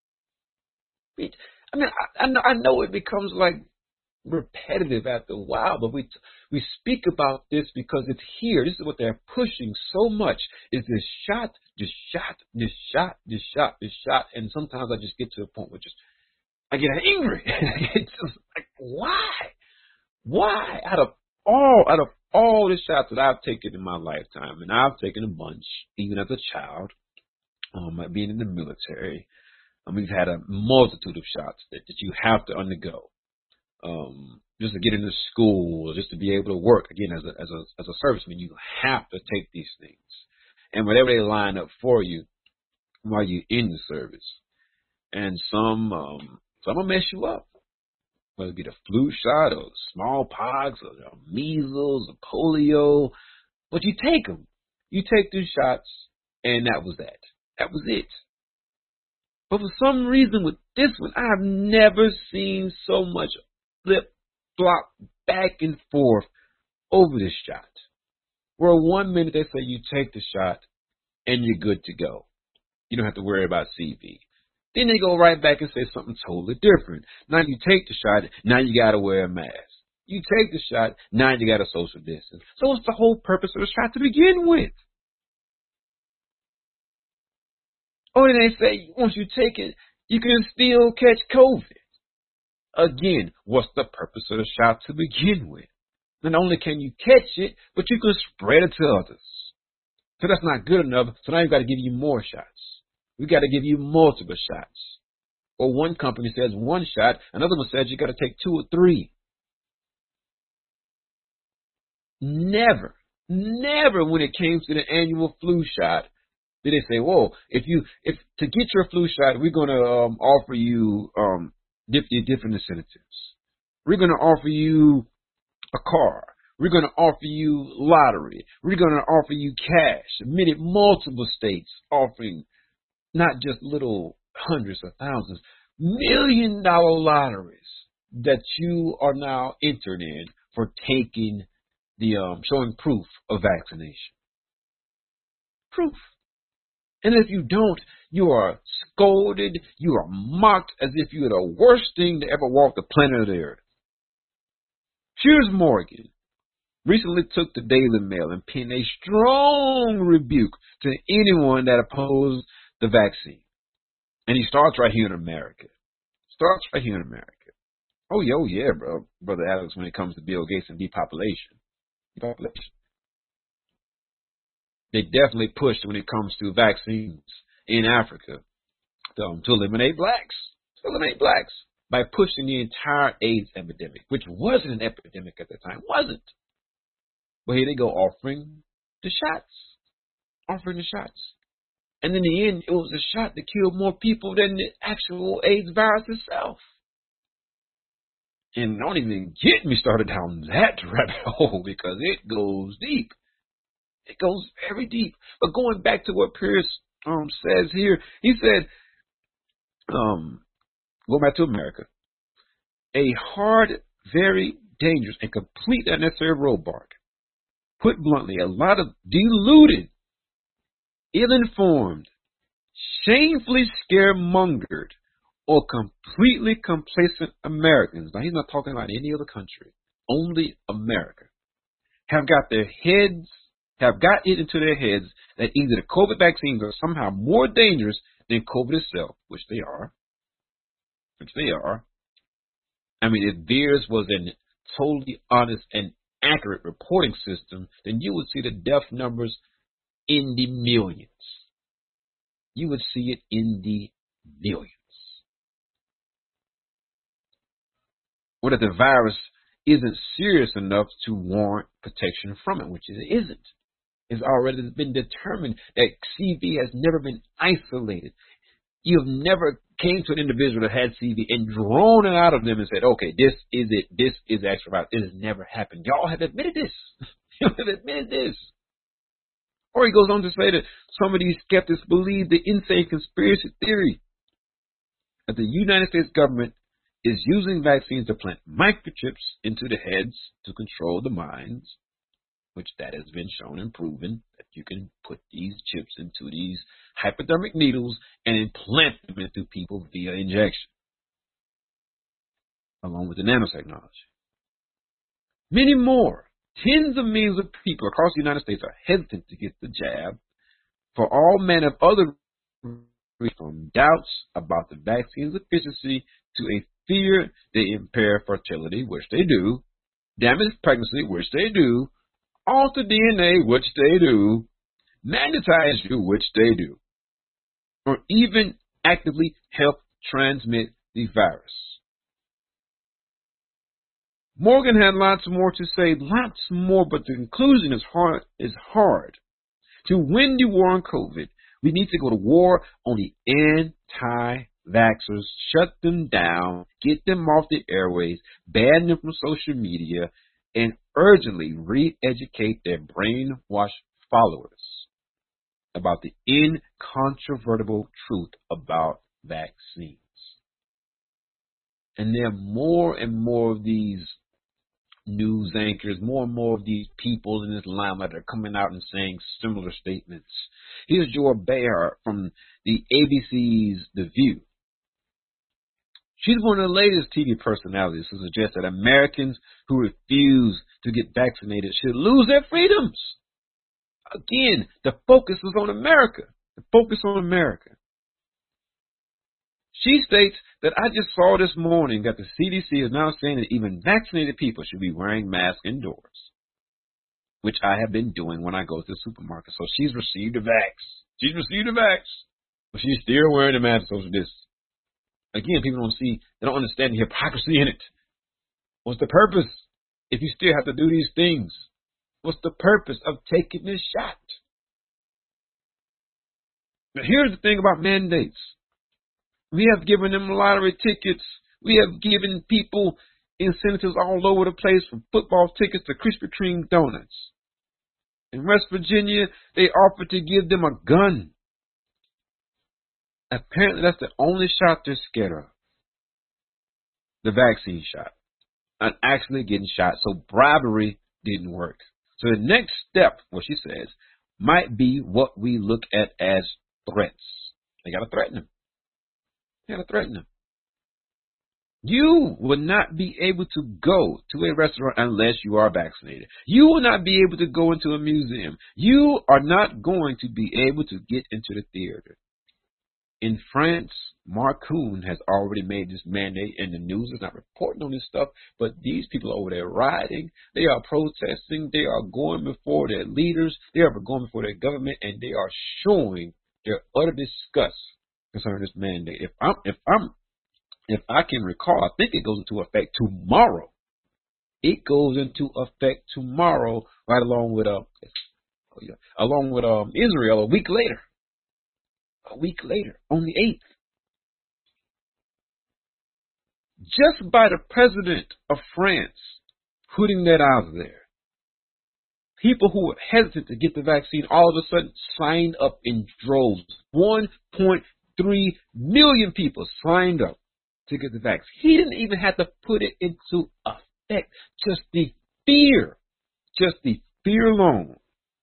I mean, I, I, know, I know it becomes like repetitive after a while, but we we speak about this because it's here. This is what they're pushing so much: is this shot, this shot, this shot, this shot, this shot. And sometimes I just get to a point where just I get angry. It's just like, why, why? Out of all, out of all the shots that I've taken in my lifetime, and I've taken a bunch, even as a child, um, being in the military, um, we've had a multitude of shots that, that you have to undergo. Um, just to get into school, just to be able to work again as a as a as a serviceman, you have to take these things, and whatever they line up for you while you're in the service. And some um, some will mess you up, whether it be the flu shot or smallpox or the measles or polio, but you take them. You take these shots, and that was that. That was it. But for some reason with this one, I've never seen so much flip flop back and forth over this shot. Where one minute they say you take the shot and you're good to go. You don't have to worry about C V. Then they go right back and say something totally different. Now you take the shot, now you got to wear a mask. You take the shot, now you got to social distance. So what's the whole purpose of the shot to begin with? Oh, and they say once you take it, you can still catch COVID. Again, what's the purpose of the shot to begin with? Not only can you catch it, but you can spread it to others. So that's not good enough. So now we've got to give you more shots. We've got to give you multiple shots. Or one company says one shot, another one says you got to take two or three. Never, never when it came to the annual flu shot did they say, "Whoa, if you if to get your flu shot, we're going to um, offer you um, different different incentives. We're going to offer you a car. We're going to offer you lottery. We're going to offer you cash." Many multiple states offering not just little hundreds of thousands, million dollar lotteries that you are now entered in for taking the um, showing proof of vaccination. Proof. And if you don't, you are scolded, you are mocked as if you are the worst thing to ever walk the planet of the earth. Piers Morgan recently took the Daily Mail and penned a strong rebuke to anyone that opposed the vaccine. And he starts right here in America. Starts right here in America. Oh, yeah, oh, yeah, bro, Brother Alex, when it comes to Bill Gates and depopulation. Depopulation. They definitely pushed when it comes to vaccines in Africa to, to eliminate blacks. To eliminate blacks by pushing the entire AIDS epidemic, which wasn't an epidemic at the time. Wasn't. But here they go offering the shots. Offering the shots. And in the end, it was a shot that killed more people than the actual AIDS virus itself. And don't even get me started down that rabbit hole because it goes deep. It goes very deep. But going back to what Piers um, says here, he said, Um, go back to America. A hard, very dangerous, and complete unnecessary roadblock. Put bluntly, a lot of deluded, ill-informed, shamefully scaremongered, or completely complacent Americans, now he's not talking about any other country, only America, have got their heads, have got it into their heads that either the COVID vaccines are somehow more dangerous than COVID itself, which they are, which they are. I mean, if theirs was a totally honest and accurate reporting system, then you would see the death numbers in the millions. You would see it in the millions. Or that the virus isn't serious enough to warrant protection from it, which it isn't. It's already been determined that C V has never been isolated. You have never came to an individual that had C V and drawn it out of them and said, okay, this is it. This is actual virus. It has never happened. Y'all have admitted this. You have admitted this. Or he goes on to say that some of these skeptics believe the insane conspiracy theory that the United States government is using vaccines to plant microchips into the heads to control the minds, which that has been shown and proven that you can put these chips into these hypodermic needles and implant them into people via injection, along with the nanotechnology. Many more, tens of millions of people across the United States are hesitant to get the jab for all manner of other reasons, from doubts about the vaccine's efficacy to a fear they impair fertility, which they do, damage pregnancy, which they do, alter D N A, which they do, magnetize you, which they do, or even actively help transmit the virus. Morgan had lots more to say, lots more, but the conclusion is hard. Is hard. To win the war on COVID, we need to go to war on the anti-vaxxers, shut them down, get them off the airways, ban them from social media, and urgently re-educate their brainwashed followers about the incontrovertible truth about vaccines. And there are more and more of these news anchors, more and more of these people in this limelight that are coming out and saying similar statements. Here's Joy Behar from the A B C's The View. She's one of the latest T V personalities who suggests that Americans who refuse to get vaccinated should lose their freedoms. Again, the focus is on America. The focus on America. She states that I just saw this morning that the C D C is now saying that even vaccinated people should be wearing masks indoors, which I have been doing when I go to the supermarket. So she's received a vax. She's received a vax, but she's still wearing a mask social distance. Again, people don't see, they don't understand the hypocrisy in it. What's the purpose if you still have to do these things? What's the purpose of taking this shot? Now, here's the thing about mandates. We have given them lottery tickets. We have given people incentives all over the place, from football tickets to Krispy Kreme donuts. In West Virginia, they offered to give them a gun. Apparently, that's the only shot they're scared of. The vaccine shot. Not actually getting shot. So bribery didn't work. So the next step, what she says, might be what we look at as threats. They got to threaten them. They got to threaten them. You will not be able to go to a restaurant unless you are vaccinated. You will not be able to go into a museum. You are not going to be able to get into the theater. In France, Macron has already made this mandate, and the news is not reporting on this stuff, but these people are over there rioting, they are protesting, they are going before their leaders, they are going before their government, and they are showing their utter disgust concerning this mandate. If I'm, if I'm, if I can recall, I think it goes into effect tomorrow. It goes into effect tomorrow, right along with uh, oh yeah, along with um Israel a week later. A week later, on the eighth. Just by the president of France putting that out there, people who were hesitant to get the vaccine all of a sudden signed up in droves. one point three million people signed up to get the vaccine. He didn't even have to put it into effect. Just the fear, just the fear alone.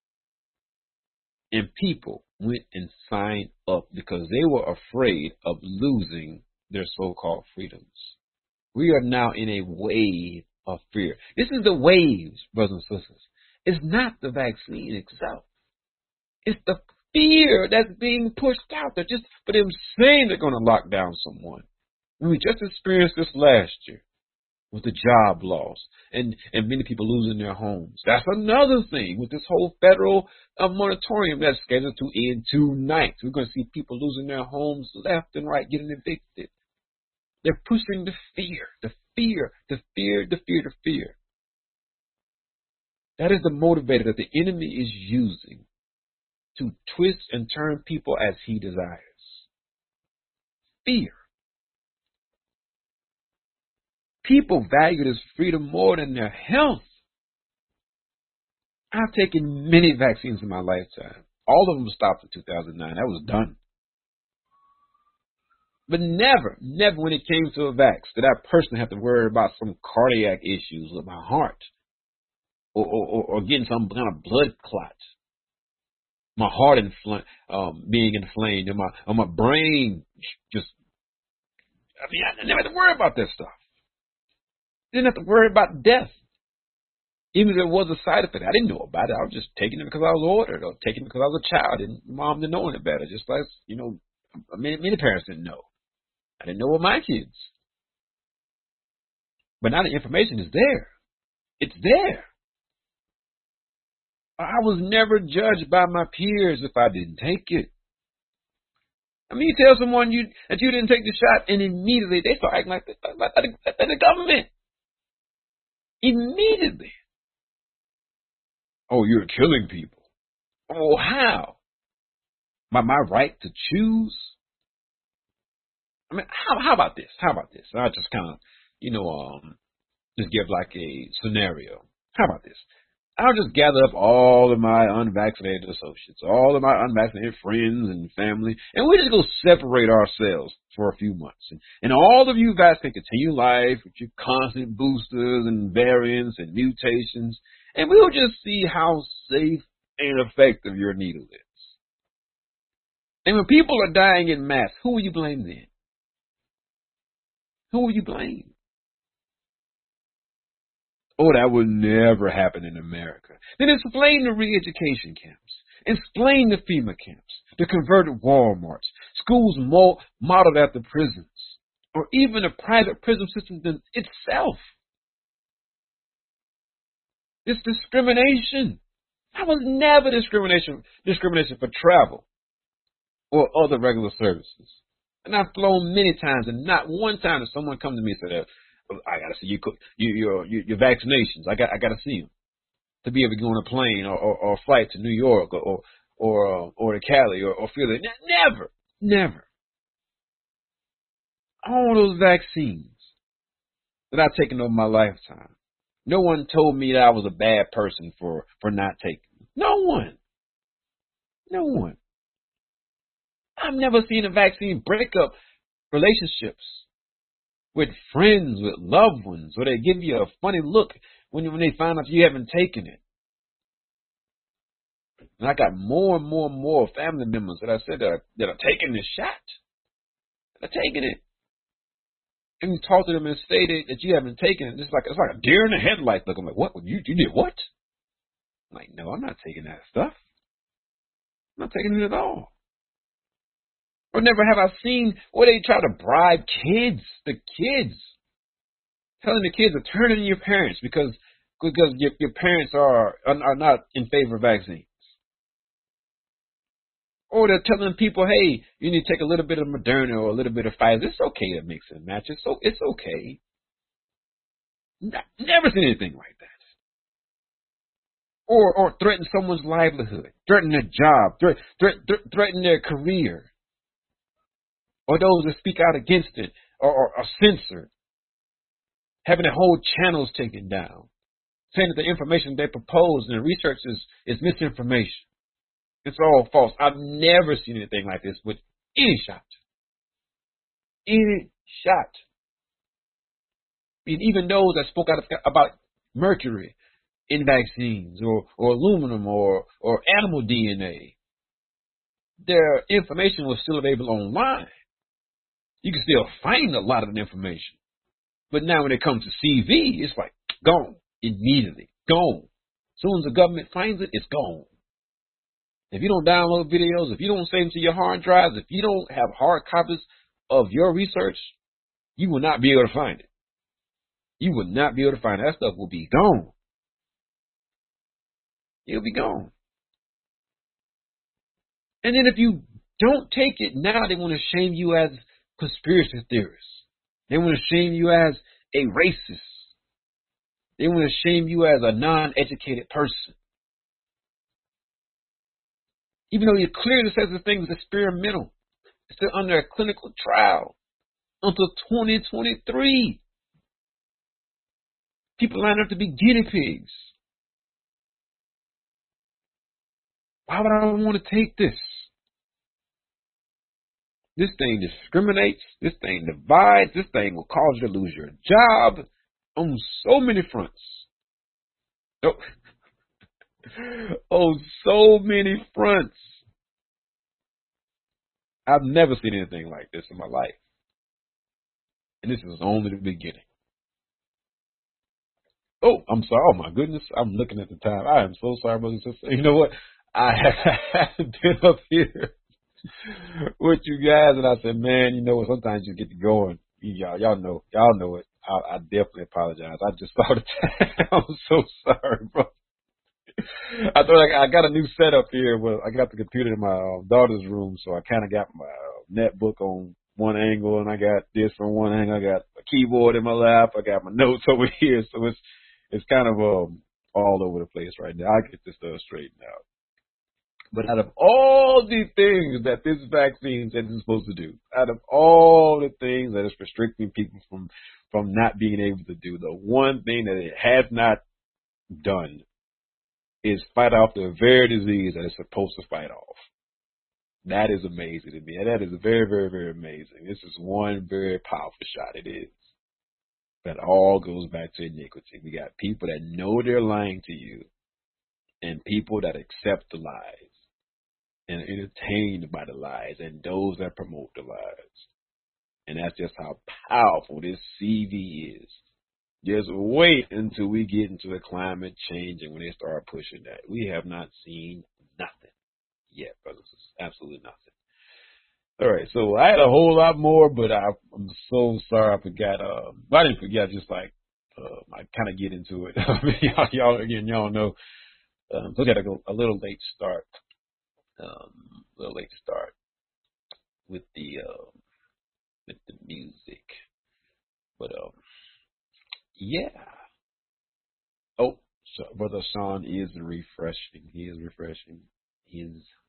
And people went and signed up because they were afraid of losing their so-called freedoms. We are now in a wave of fear. This is the waves, brothers and sisters. It's not the vaccine itself. It's the fear that's being pushed out there just for them saying they're going to lock down someone. We just experienced this last year with the job loss and, and many people losing their homes. That's another thing with this whole federal uh, moratorium that's scheduled to end tonight. We're going to see people losing their homes left and right, getting evicted. They're pushing the fear, the fear, the fear, the fear, the fear. That is the motivator that the enemy is using to twist and turn people as he desires. Fear. People value this freedom more than their health. I've taken many vaccines in my lifetime. All of them stopped in two thousand nine. That was done. But never, never when it came to a vax did I personally have to worry about some cardiac issues with my heart or, or, or getting some kind of blood clot. My heart infl- um, being inflamed and my, or my brain just, I mean, I never had to worry about that stuff. Didn't have to worry about death. Even if there was a side effect, I didn't know about it. I was just taking it because I was ordered or taking it because I was a child and mom didn't know any better. Just like, you know, many, many parents didn't know. I didn't know what my kids. But now the information is there. It's there. I was never judged by my peers if I didn't take it. I mean, you tell someone you that you didn't take the shot, and immediately they start acting like the, like the, like the government. Immediately. Oh, you're killing people. Oh, how? By my right to choose? I mean, how how about this? How about this? I'll just kind of, you know, um, just give like a scenario. How about this? I'll just gather up all of my unvaccinated associates, all of my unvaccinated friends and family, and we just go separate ourselves for a few months. And, and all of you guys can continue life with your constant boosters and variants and mutations, and we'll just see how safe and effective your needle is. And when people are dying in mass, who will you blame then? Who will you blame? Oh, that would never happen in America. Then explain the re-education camps. Explain the FEMA camps, the converted Walmarts, schools mo- modeled after prisons, or even the private prison system itself. It's discrimination. That was never discrimination, discrimination for travel or other regular services. And I've flown many times, and not one time did someone come to me and say, I gotta see you, you your, your your vaccinations. I got I gotta see them to be able to go on a plane or or, or flight to New York or or or, uh, or to Cali or, or Philly. Never, never. All those vaccines that I've taken over my lifetime. No one told me that I was a bad person for for not taking them. No one. No one. I've never seen a vaccine break up relationships with friends, with loved ones, or they give you a funny look when, when they find out you haven't taken it. And I got more and more and more family members that I said that are, that are taking this shot. That are taking it. And you talk to them and say that, that you haven't taken it. It's like it's like a deer in the headlight look. I'm like, what? You, you did what? I'm like, no, I'm not taking that stuff. I'm not taking it at all. Or never have I seen where they try to bribe kids, the kids, telling the kids to turn in your parents because because your, your parents are, are are not in favor of vaccines. Or they're telling people, hey, you need to take a little bit of Moderna or a little bit of Pfizer. It's okay to mix and match. It's, so, it's okay. Not, never seen anything like that. Or or threaten someone's livelihood, threaten their job, threat, threat, threat, threaten their career. Or those that speak out against it or, or are censored, having their whole channels taken down, saying that the information they propose and the research is, is misinformation. It's all false. I've never seen anything like this with any shot. Any shot. And even those that spoke out about mercury in vaccines or, or aluminum or, or animal D N A, their information was still available online. You can still find a lot of the information. But now when it comes to C V, it's like gone immediately. Gone. As soon as the government finds it, it's gone. If you don't download videos, if you don't save them to your hard drives, if you don't have hard copies of your research, you will not be able to find it. You will not be able to find it. That stuff will be gone. It'll be gone. And then if you don't take it, now they want to shame you as conspiracy theorists. They want to shame you as a racist. They want to shame you as a non-educated person. Even though it clearly says the thing is experimental. It's still under a clinical trial until twenty twenty-three. People line up to be guinea pigs. Why would I want to take this? This thing discriminates. This thing divides. This thing will cause you to lose your job on so many fronts. Oh, on so many fronts. I've never seen anything like this in my life. And this is only the beginning. Oh, I'm sorry. Oh, my goodness. I'm looking at the time. I am so sorry, brothers and sisters. You know what? I haven't been up here with you guys, and I said, man, you know what? Sometimes you get to going. Y'all, y'all know, y'all know it. I, I definitely apologize. I just saw the time. I'm so sorry, bro. I thought I, I got a new setup here. Well, I got the computer in my uh, daughter's room, so I kind of got my uh, netbook on one angle, and I got this from one angle. I got a keyboard in my lap. I got my notes over here, so it's it's kind of um all over the place right now. I'll get this stuff straightened out. But out of all the things that this vaccine says it's supposed to do, out of all the things that it's restricting people from from not being able to do, the one thing that it has not done is fight off the very disease that it's supposed to fight off. That is amazing to me. That is very, very, very amazing. This is one very powerful shot. It is. That all goes back to iniquity. We got people that know they're lying to you and people that accept the lies and are entertained by the lies and those that promote the lies. And that's just how powerful this C V is. Just wait until we get into the climate change and when they start pushing that. We have not seen nothing yet, brothers. Absolutely nothing. All right, so I had a whole lot more, but I, I'm so sorry I forgot. Uh, well, I didn't forget, just like uh, I kind of get into it. y'all, y'all, again, y'all know. Um, so I got a, a little late start. Um, a little late start with the uh, with the music, but um, yeah. Oh, so Brother Sean is refreshing. He is refreshing his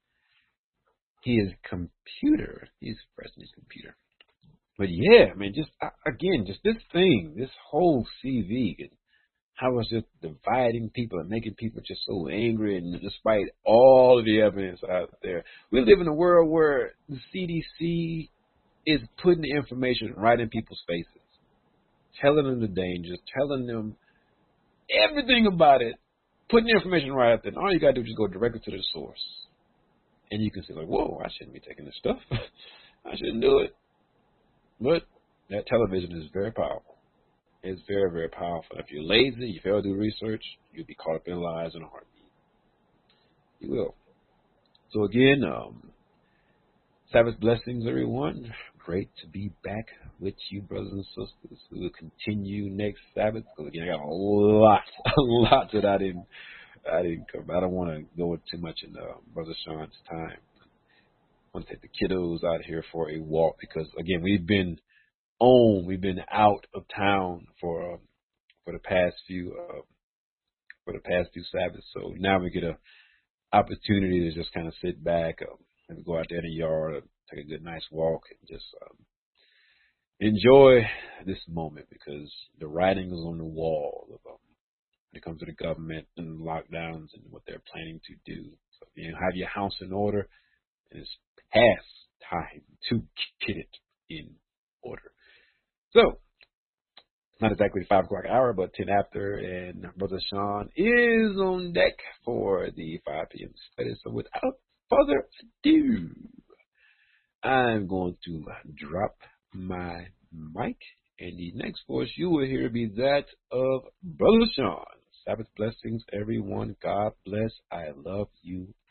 his computer. He's refreshing his computer. But yeah, I mean, just uh, again, just this thing, this whole C V, and how it's just dividing people and making people just so angry. And despite all of the evidence out there, we live in a world where the C D C is putting the information right in people's faces, telling them the dangers, telling them everything about it, putting the information right up there. And all you got to do is just go directly to the source. And you can say, like, whoa, I shouldn't be taking this stuff. I shouldn't do it. But that television is very powerful. It's very, very powerful. If you're lazy, you fail to do research, you'll be caught up in lies in a heartbeat. You will. So again, um, Sabbath blessings, everyone. Great to be back with you, brothers and sisters. We will continue next Sabbath. Because again, I got a lot, a lot that I didn't, I didn't cover. I don't want to go too much into uh, Brother Sean's time. I want to take the kiddos out here for a walk because again, we've been on, we've been out of town for uh, for the past few uh, for the past few Sabbaths. So now we get a opportunity to just kind of sit back um, and go out there in the yard, take a good, nice walk, and just um, enjoy this moment because the writing is on the wall of, um, when it comes to the government and lockdowns and what they're planning to do. So you know, have your house in order, and it's past time to get it in order. not exactly five o'clock hour, but ten after, and Brother Sean is on deck for the five p.m. study. So without further ado, I'm going to drop my mic, and the next voice you will hear be that of Brother Sean. Sabbath blessings, everyone. God bless. I love you